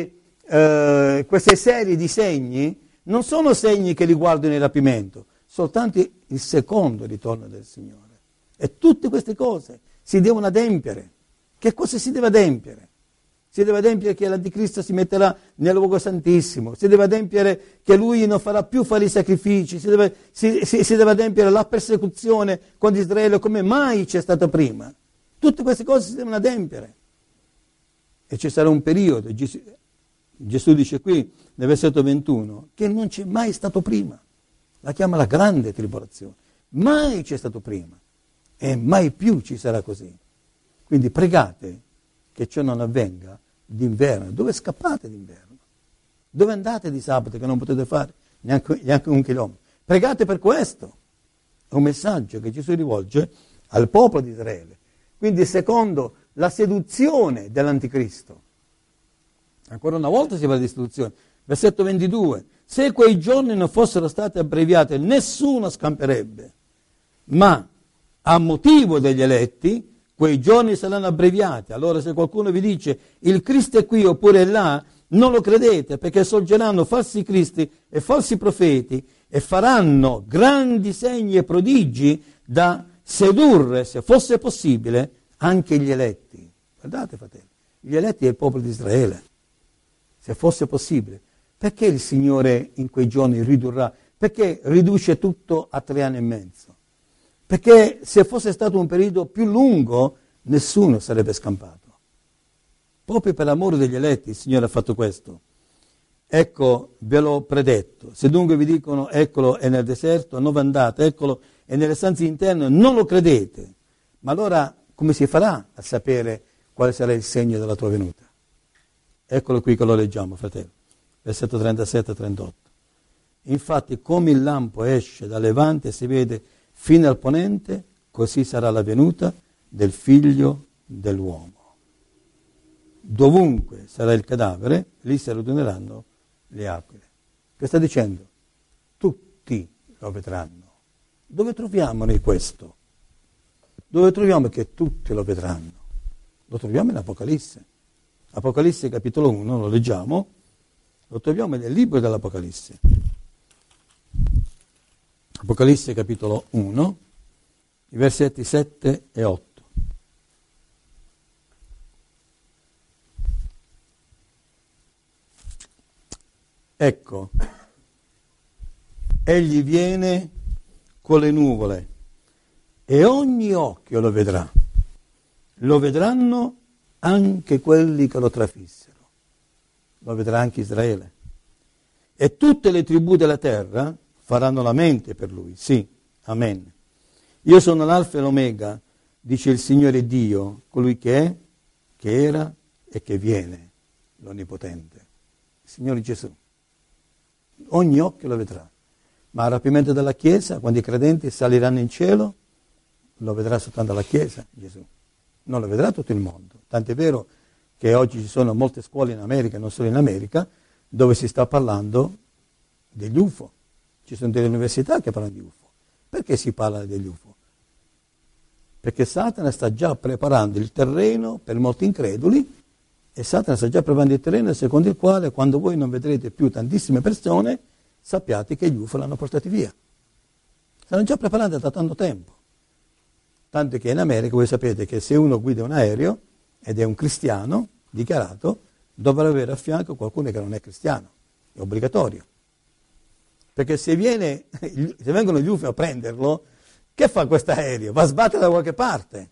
serie di segni, non sono segni che riguardano il rapimento, soltanto il secondo ritorno del Signore. E tutte queste cose si devono adempiere. Che cosa si deve adempiere? Si deve adempiere che l'Anticristo si metterà nel luogo santissimo, si deve adempiere che lui non farà più fare i sacrifici, si deve adempiere la persecuzione contro Israele come mai c'è stato prima. Tutte queste cose si devono adempiere. E ci sarà un periodo, Gesù dice qui nel versetto 21, che non c'è mai stato prima. La chiama la grande tribolazione. Mai c'è stato prima e mai più ci sarà così. Quindi pregate che ciò non avvenga d'inverno. Dove scappate d'inverno? Dove andate di sabato che non potete fare neanche un chilometro? Pregate per questo. È un messaggio che Gesù rivolge al popolo di Israele. Quindi secondo la seduzione dell'anticristo. Ancora una volta si parla di seduzione. Versetto 22. Se quei giorni non fossero stati abbreviati, nessuno scamperebbe. Ma a motivo degli eletti, quei giorni saranno abbreviati. Allora se qualcuno vi dice il Cristo è qui oppure è là, non lo credete, perché sorgeranno falsi cristi e falsi profeti e faranno grandi segni e prodigi da sedurre, se fosse possibile, anche gli eletti. Guardate, fratelli, gli eletti è il popolo di Israele. Se fosse possibile. Perché il Signore in quei giorni ridurrà? Perché riduce tutto a 3 anni e mezzo? Perché se fosse stato un periodo più lungo, nessuno sarebbe scampato. Proprio per l'amore degli eletti il Signore ha fatto questo. Ecco, ve l'ho predetto. Se dunque vi dicono, eccolo è nel deserto, non andate, eccolo è nelle stanze interne, non lo credete. Ma allora come si farà a sapere quale sarà il segno della tua venuta? Eccolo qui che lo leggiamo, fratello. Versetto 37-38. Infatti, come il lampo esce da levante e si vede fino al ponente, così sarà la venuta del Figlio dell'uomo. Dovunque sarà il cadavere, lì si raduneranno le aquile. Che sta dicendo? Tutti lo vedranno. Dove troviamo noi questo? Dove troviamo che tutti lo vedranno? Lo troviamo in Apocalisse. Apocalisse capitolo 1, lo leggiamo, lo troviamo nel libro dell'Apocalisse. Apocalisse capitolo 1, i versetti 7 e 8. Ecco, egli viene con le nuvole e ogni occhio lo vedrà. Lo vedranno anche quelli che lo trafissero. Lo vedrà anche Israele. E tutte le tribù della terra faranno la mente per lui. Sì, amen. Io sono l'Alfa e l'Omega, dice il Signore Dio, colui che è, che era e che viene, l'Onnipotente. Il Signore Gesù. Ogni occhio lo vedrà. Ma al rapimento della Chiesa, quando i credenti saliranno in cielo, lo vedrà soltanto la Chiesa, Gesù. Non lo vedrà tutto il mondo. Tant'è vero che oggi ci sono molte scuole in America, non solo in America, dove si sta parlando degli UFO. Ci sono delle università che parlano di UFO. Perché si parla degli UFO? Perché Satana sta già preparando il terreno per molti increduli e Satana sta già preparando il terreno secondo il quale quando voi non vedrete più tantissime persone sappiate che gli UFO l'hanno portati via. Stanno già preparando da tanto tempo. Tanto che in America voi sapete che se uno guida un aereo ed è un cristiano dichiarato, dovrà avere a fianco qualcuno che non è cristiano. È obbligatorio. Perché se vengono gli UFO a prenderlo, che fa questo aereo? Va a sbattere da qualche parte.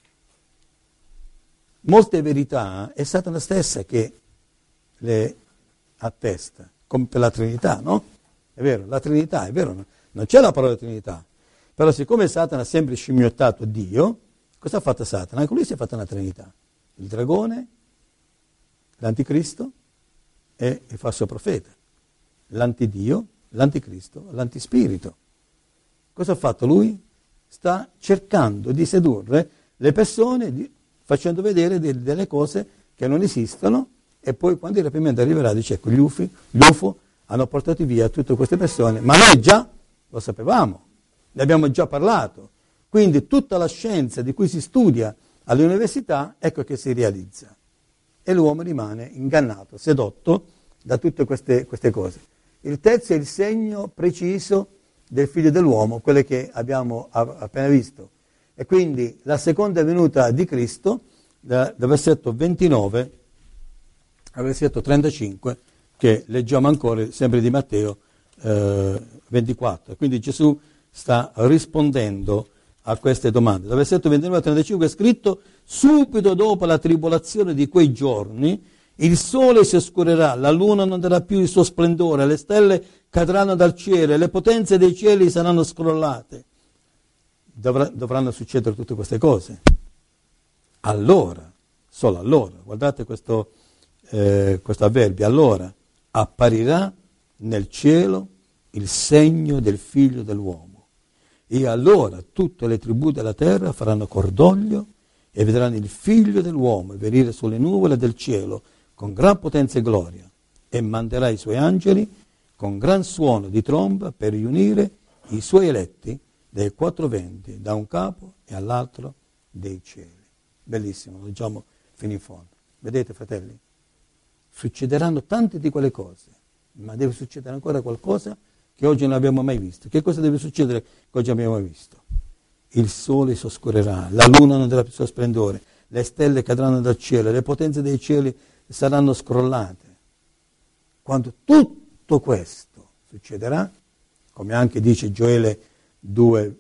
Molte verità è Satana stessa che le attesta, come per la Trinità, no? È vero, la Trinità, è vero, non c'è la parola Trinità. Però siccome Satana ha sempre scimmiottato Dio, cosa ha fatto Satana? Anche lui si è fatto una Trinità. Il dragone, l'anticristo e il falso profeta. L'antidio, l'anticristo, l'antispirito. Cosa ha fatto lui? Sta cercando di sedurre le persone facendo vedere delle cose che non esistono e poi quando il rapimento arriverà dice ecco gli UFO hanno portato via tutte queste persone, ma noi già lo sapevamo, ne abbiamo già parlato. Quindi tutta la scienza di cui si studia all'università, ecco che si realizza. E l'uomo rimane ingannato, sedotto da tutte queste cose. Il terzo è il segno preciso del figlio dell'uomo, quello che abbiamo appena visto. E quindi la seconda venuta di Cristo, dal versetto 29 al versetto 35, che leggiamo ancora sempre di Matteo 24. Quindi Gesù sta rispondendo a queste domande. Dal versetto 29 al 35 è scritto: subito dopo la tribolazione di quei giorni il sole si oscurerà, la luna non darà più il suo splendore, le stelle cadranno dal cielo e le potenze dei cieli saranno scrollate. Dovranno succedere tutte queste cose. Allora, solo allora, guardate questo questo avverbio, allora apparirà nel cielo il segno del figlio dell'uomo, e allora tutte le tribù della terra faranno cordoglio e vedranno il figlio dell'uomo venire sulle nuvole del cielo con gran potenza e gloria, e manderà i suoi angeli con gran suono di tromba per riunire i suoi eletti dai quattro venti, da un capo e all'altro dei cieli. Bellissimo, leggiamo fino in fondo. Vedete, fratelli? Succederanno tante di quelle cose, ma deve succedere ancora qualcosa che oggi non abbiamo mai visto. Che cosa deve succedere che oggi abbiamo mai visto? Il sole si oscurerà, la luna non darà più il suo splendore, le stelle cadranno dal cielo, le potenze dei cieli saranno scrollate. Quando tutto questo succederà, come anche dice Gioele 2,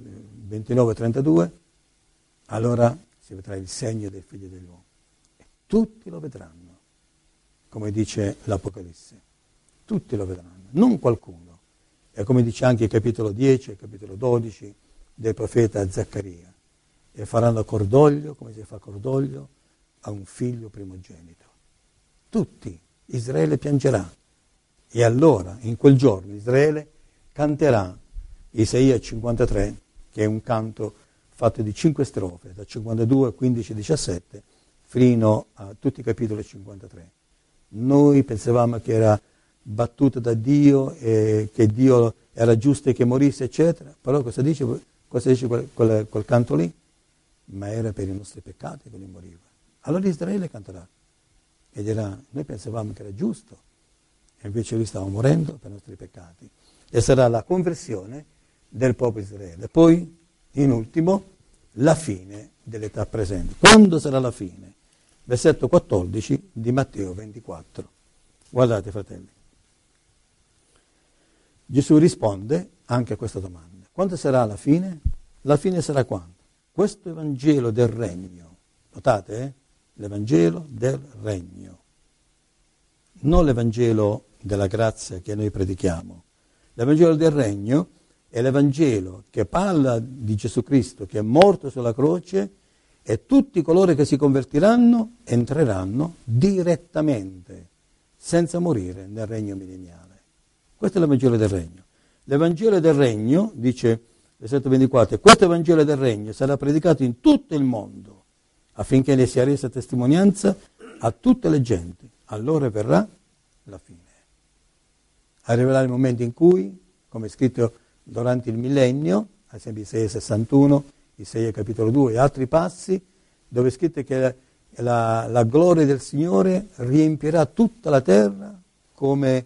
29-32, allora si vedrà il segno del figlio dell'uomo. E tutti lo vedranno, come dice l'Apocalisse. Tutti lo vedranno, non qualcuno. E come dice anche il capitolo 10 e il capitolo 12 del profeta Zaccaria. E faranno cordoglio, come si fa cordoglio, a un figlio primogenito. Tutti, Israele piangerà. E allora, in quel giorno, Israele canterà Isaia 53, che è un canto fatto di 5 strofe, da 52, 15, 17, fino a tutti i capitoli 53. Noi pensavamo che era battuto da Dio e che Dio era giusto che morisse, eccetera. Però cosa dice quel canto lì? Ma era per i nostri peccati che lui moriva. Allora Israele canterà e dirà, noi pensavamo che era giusto, e invece lui stava morendo per i nostri peccati. E sarà la conversione del popolo Israele. Poi, in ultimo, la fine dell'età presente. Quando sarà la fine? Versetto 14 di Matteo 24. Guardate, fratelli. Gesù risponde anche a questa domanda. Quando sarà la fine? La fine sarà quando? Questo Evangelo del Regno, notate, l'Evangelo del Regno, non l'Evangelo della grazia che noi predichiamo. L'Evangelo del Regno è l'Evangelo che parla di Gesù Cristo che è morto sulla croce, e tutti coloro che si convertiranno entreranno direttamente, senza morire, nel regno millenniale. Questo è l'Evangelo del Regno. L'Evangelo del Regno, dice versetto 24, questo Evangelo del Regno sarà predicato in tutto il mondo, affinché ne sia resa testimonianza a tutte le genti. Allora verrà la fine. Arriverà il momento in cui, come è scritto durante il millennio, ad esempio Isaia 61, Isaia capitolo 2 e altri passi, dove è scritto che la gloria del Signore riempirà tutta la terra come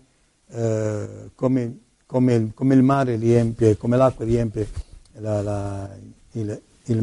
il mare riempie, come l'acqua riempie